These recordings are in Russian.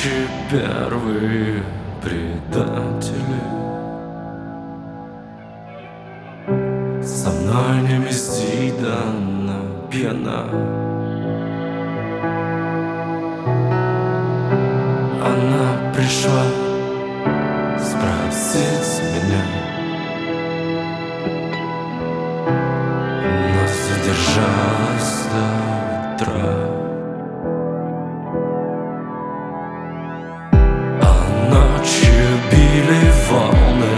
ночи первые предатели. Со мной не безвидана пьяна. Она пришла спросить меня, но задержалась до утра. А ночью били волны,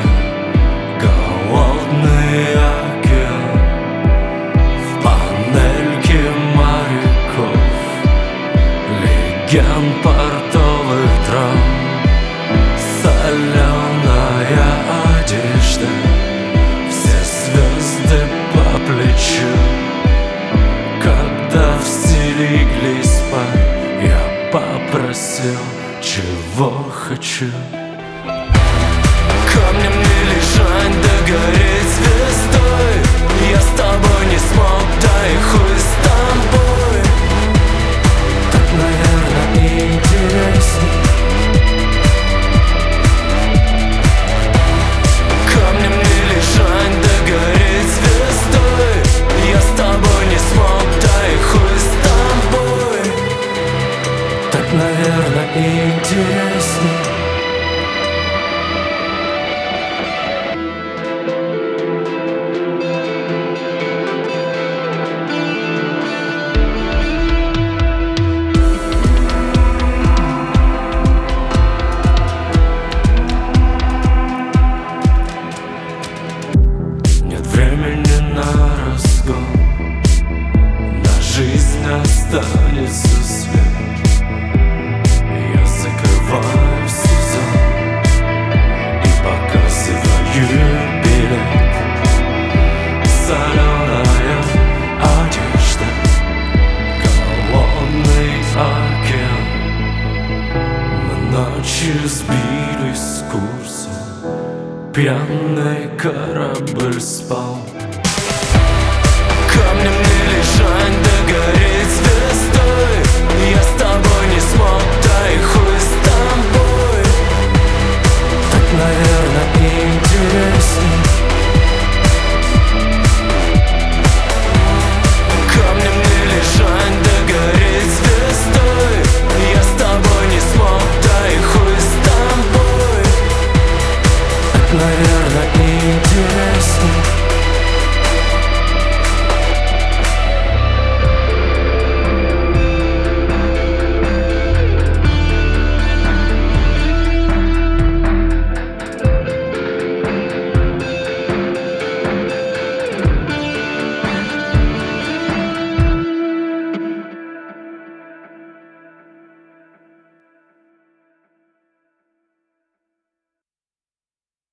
голодный океан. В панельке моряков, легенд портовых драм. Соленая одежда, все звезды по плечу. Когда все легли спать, я попросил, чего хочу. Камнем не лежать, да гореть звездой. Я с тобой не смог, да и хуй с тобой. Так, наверное, интересней. Камнем не лежать, да гореть звездой. Я с тобой не смог, да и хуй с тобой. Так, наверное, интересней. Времени на разгон, на жизнь останется свет. Я закрываю сезон и показываю билет. Соленая одежда, голодный океан. Мы ночью сбились с курса, пьяный корабль спал. Камнем не лежать, да гореть